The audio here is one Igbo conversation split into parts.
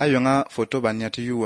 ayonga foto banyati yuwa.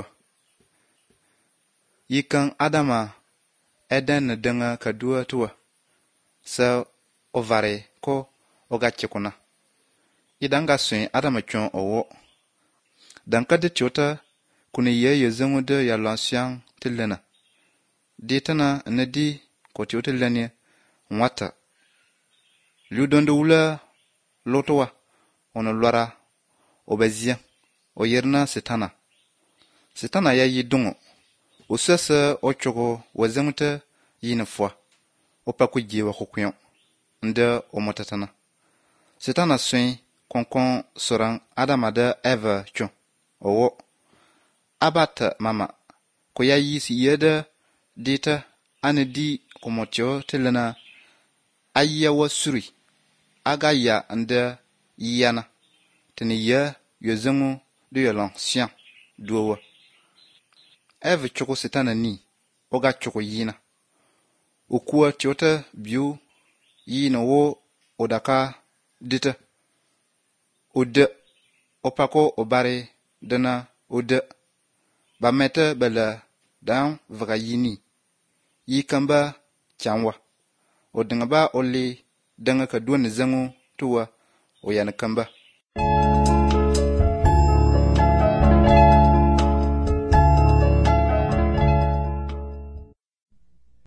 Yikan Adama eden denga kadua tuwa. Sa ovare ko ogachikuna. Idanga swin Adama chon owo. Danka de chota kuni ye zengu de ya lansiang tilena. Ditana nedi ko chota lenya nwata. Ludonde wula lotowa ono lwara obezia oyerna Setana ya yidungo. Usasa ochogo wazengute yinefwa. Opakuje wa kukuyon. Nde omotatana. Setana swin konkon sorang Adama de Eva chon. Owo. Abata mama. Koya yisi yede dita anedi komotyo telena ayya wa suri. Aga ya nde yana. Teni ya yozengu du yolong siang duwa. Eva choko Setana ni. Oga choko yina. Ukuwa tiota biu yina wo odaka dita. Ode opako obare dana ode. Ba mete bela dan vaga yini. Yikamba chanwa. Odengaba oli denga kadua nizengu tuwa oyana kamba.